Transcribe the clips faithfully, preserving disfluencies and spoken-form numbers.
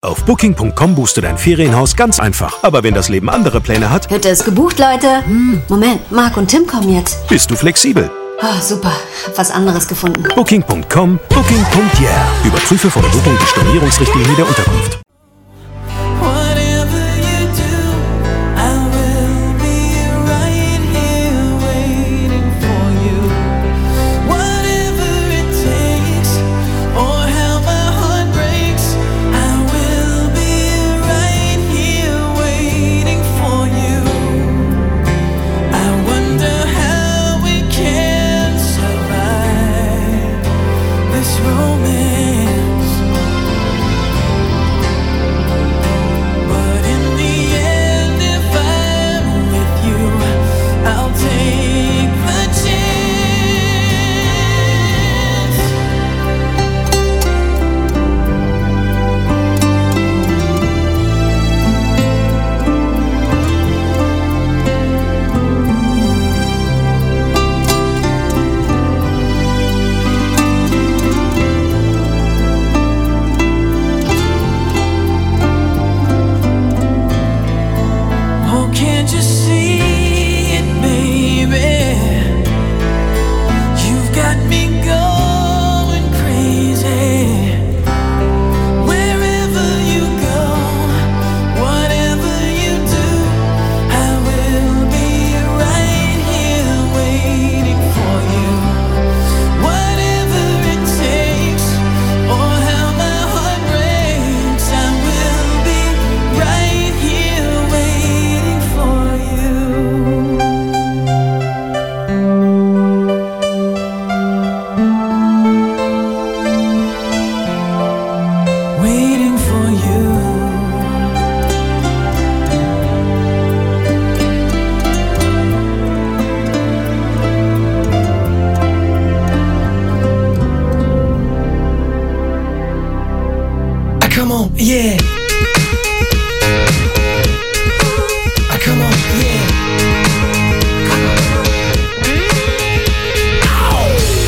Auf Booking Punkt com buchst du dein Ferienhaus ganz einfach. Aber wenn das Leben andere Pläne hat... Hütte ist gebucht, Leute. Hm. Moment, Marc und Tim kommen jetzt. Bist du flexibel? Oh, super. Hab was anderes gefunden. Booking Punkt com, Booking Punkt yeah. Überprüfe vor der Buchung die Stornierungsrichtlinie der Unterkunft. Come on, yeah. Ah, come on, yeah. Come on. Ow.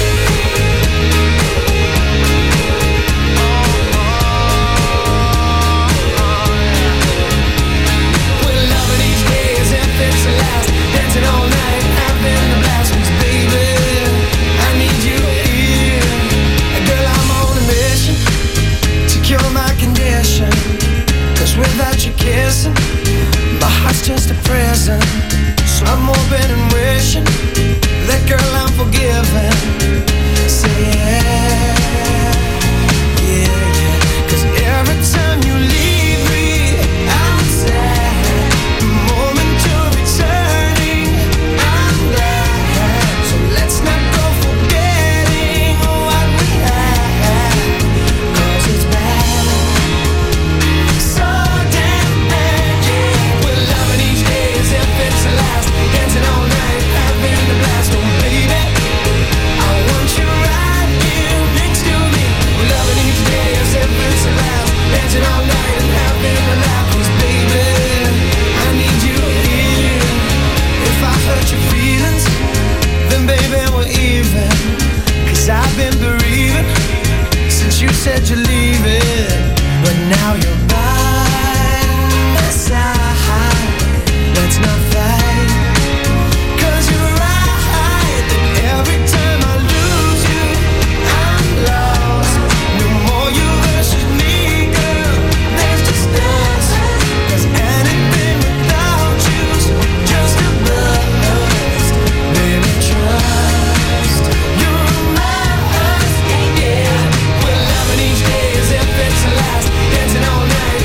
We're loving each day as if it's the last. Dancing all night, having a blast. 'Cause baby, I need you here. Girl, I'm on a mission to cure my condition. 'Cause without you kissing, my heart's just a prison. So I'm hoping and wishing that, girl, I'm forgiven. Say yeah, yeah, yeah. 'Cause every time you leave me, I'm sad. The moment you're returning, I'm glad. So let's not go forgetting what we had. 'Cause it's bad, so damn bad, yeah. We're loving each day as if it's the last. Dancing all night, having a blast. Oh baby, I want you right here next to me. We're loving each day as if it's the last. Dancing all night and having a laugh. 'Cause baby, I need you here. If I hurt your feelings, then baby we're even. 'Cause I've been bereaving since you said you're leaving. But now you're by my side. Let's not fight. 'Cause you're right that every time I lose you, I'm lost. No more you versus me, girl. There's just us. 'Cause anything without you's just a bust. Baby, trust. You're mine, yeah. We're loving each day as if it's the last. Dancing all night,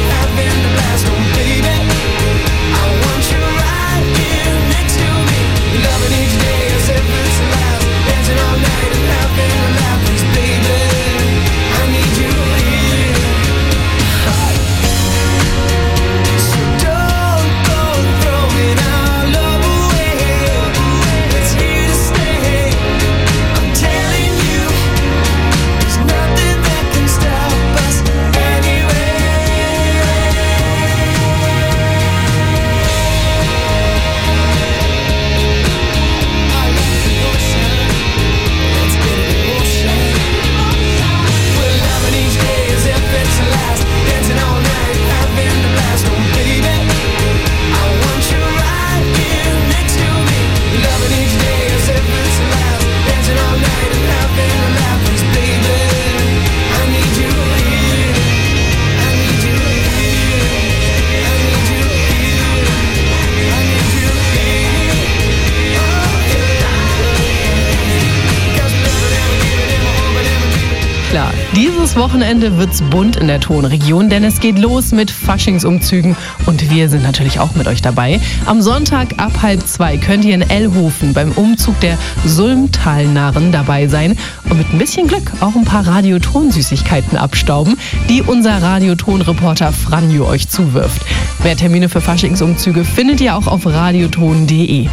Dieses Wochenende wird's bunt in der Tonregion, denn es geht los mit Faschingsumzügen und wir sind natürlich auch mit euch dabei. Am Sonntag ab halb zwei könnt ihr in Ellhofen beim Umzug der Sulmtalnarren dabei sein und mit ein bisschen Glück auch ein paar Radiotonsüßigkeiten abstauben, die unser Radioton-Reporter Franjo euch zuwirft. Mehr Termine für Faschingsumzüge findet ihr auch auf radioton punkt de.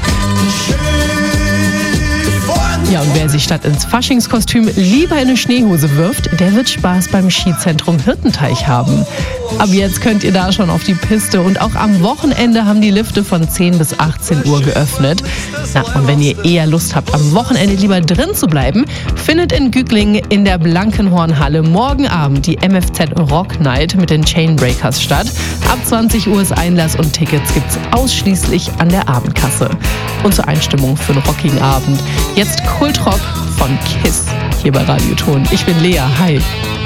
Ja, und wer sich statt ins Faschingskostüm lieber in eine Schneehose wirft, der wird Spaß beim Skizentrum Hirtenteich haben. Ab jetzt könnt ihr da schon auf die Piste und auch am Wochenende haben die Lifte von zehn bis achtzehn Uhr geöffnet. Na, und wenn ihr eher Lust habt, am Wochenende lieber drin zu bleiben, findet in Güglingen in der Blankenhornhalle morgen Abend die M F Z Rock Night mit den Chainbreakers statt. Ab zwanzig Uhr ist Einlass und Tickets gibt's ausschließlich an der Abendkasse. Und zur Einstimmung für einen rockigen Abend jetzt Kultrock von Kiss hier bei Radioton. Ich bin Lea, hi.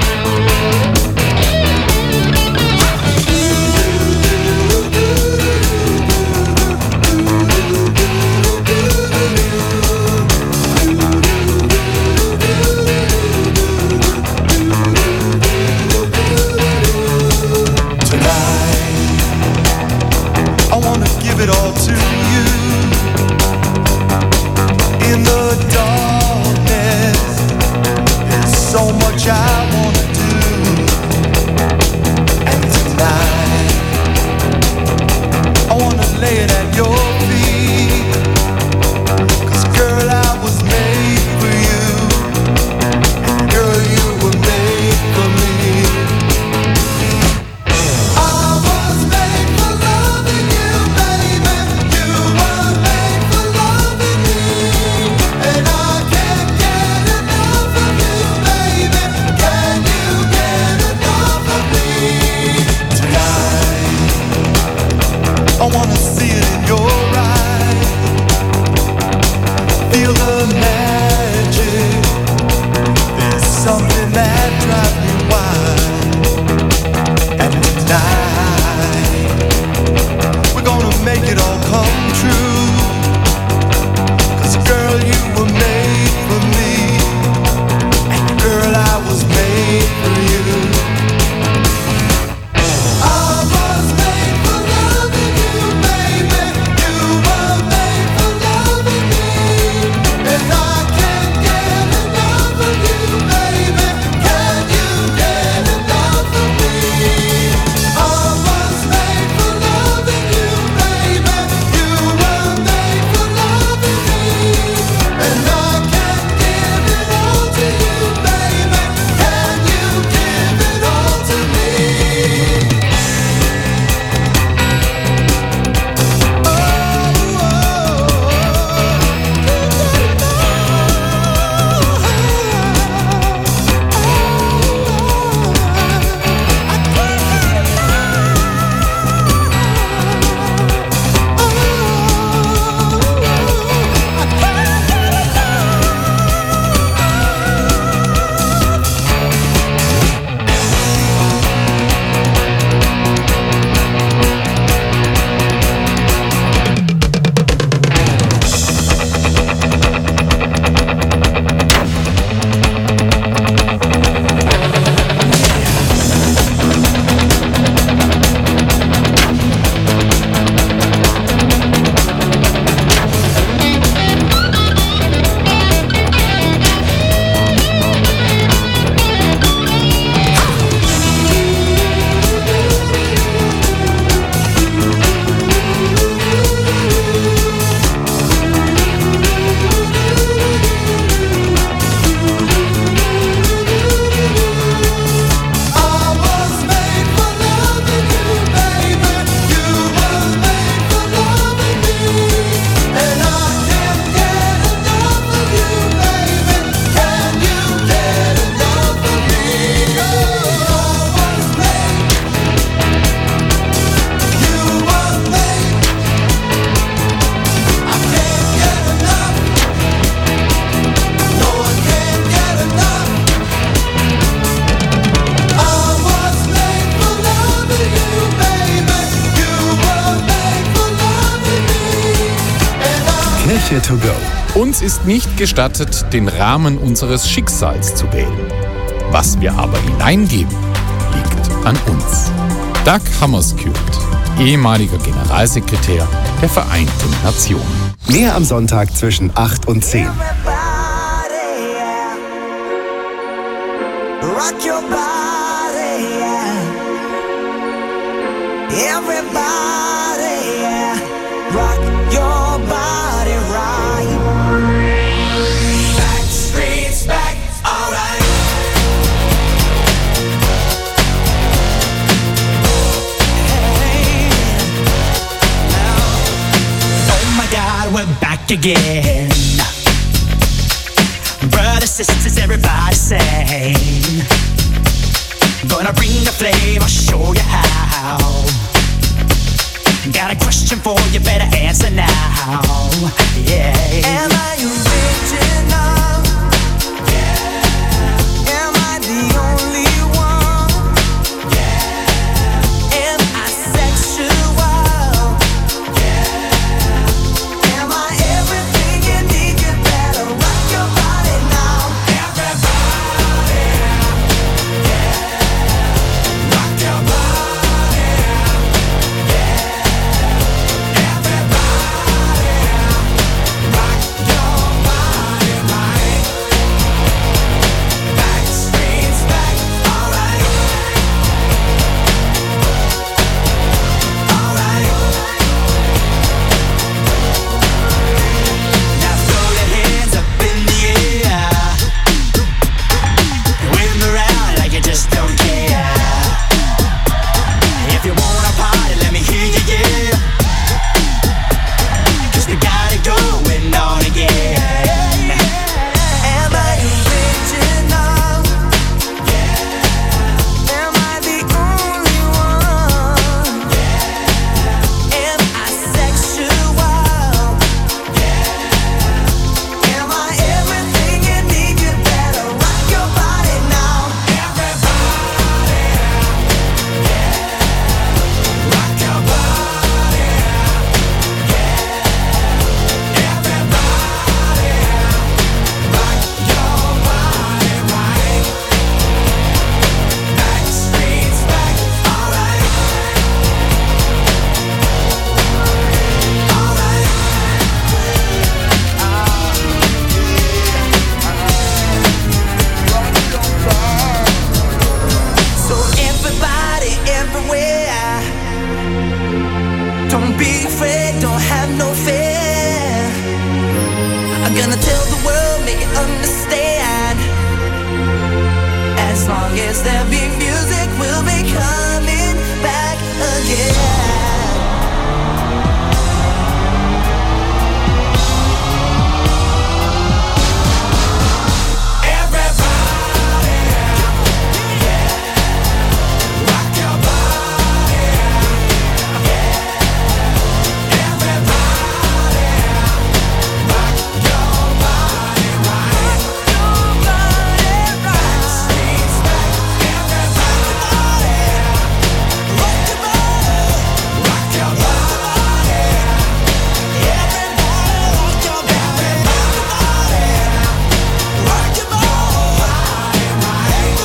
Kirche to go. Uns ist nicht gestattet, den Rahmen unseres Schicksals zu wählen. Was wir aber hineingeben, liegt an uns. Dag Hammarskjöld, ehemaliger Generalsekretär der Vereinten Nationen. Mehr am Sonntag zwischen acht und zehn. Rock your body, yeah. Everybody, yeah. Rock your body right. Back streets back, alright. Hey, now. Oh my God, we're back again. Brothers, sisters, everybody sing. Gonna bring the flame, I'll show you how. Got a question for you, better answer now. Yeah. Am I original? Yeah. Am I the only one? Yeah. Am I sexual? Yeah. Am I everything you need? You better rock your body now. Everybody, yeah. Rock your body, yeah. Everybody, rock your body right. Back streets back, alright. Alright. Now throw your hands up in the air. Wave them around like you just don't care. If you wanna party, let me hear you, yeah. 'Cause we got it going on again. Am I original? Yeah. Am I the only one? Yeah. Am I sexual? Yeah. Am I everything you need? You better rock your body now. Everybody, yeah. Rock your body, yeah. Everybody, rock your body right. Back streets back, alright. Alright. So everybody, everywhere, don't be afraid, don't have no fear. I'm gonna tell the world, make it understand. As long as there be music, we'll be coming back again. Everybody, yeah. Rock your body, yeah. Everybody, rock your body right. Back streets back, everybody, rock your body, rock your body, everybody, rock your body, rock your body right.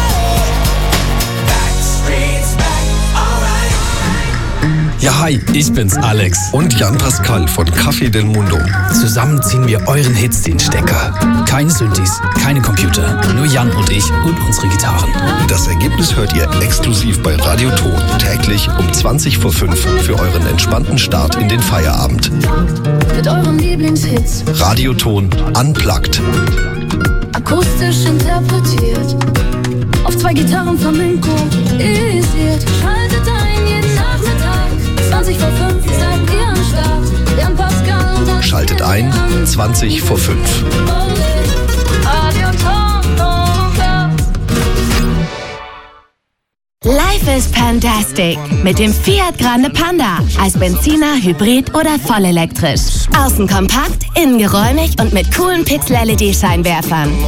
Back streets back, alright. Ja, hi, ich bin's, Alex. Und Jan Pascal von Café del Mundo. Zusammen ziehen wir euren Hits den Stecker. Keine Synthes, keine Computer, nur Jan und ich und unsere Gitarren. Das Ergebnis hört ihr exklusiv bei Radio Ton. Täglich um zwanzig vor fünf für euren entspannten Start in den Feierabend. Mit euren Lieblingshits Radio Ton Unplugged. akustisch interpretiert. Auf zwei Gitarren Flamenco isiert. Schaltet ein jeden Nachmittag. zwanzig vor fünf seid ihr am Start. Jan Pascal und dann Schaltet ein, zwanzig vor fünf. Radio Ton. Life is Pandastic mit dem Fiat Grande Panda als Benziner, Hybrid oder vollelektrisch. Außen kompakt, innen geräumig und mit coolen Pixel-L E D-Scheinwerfern.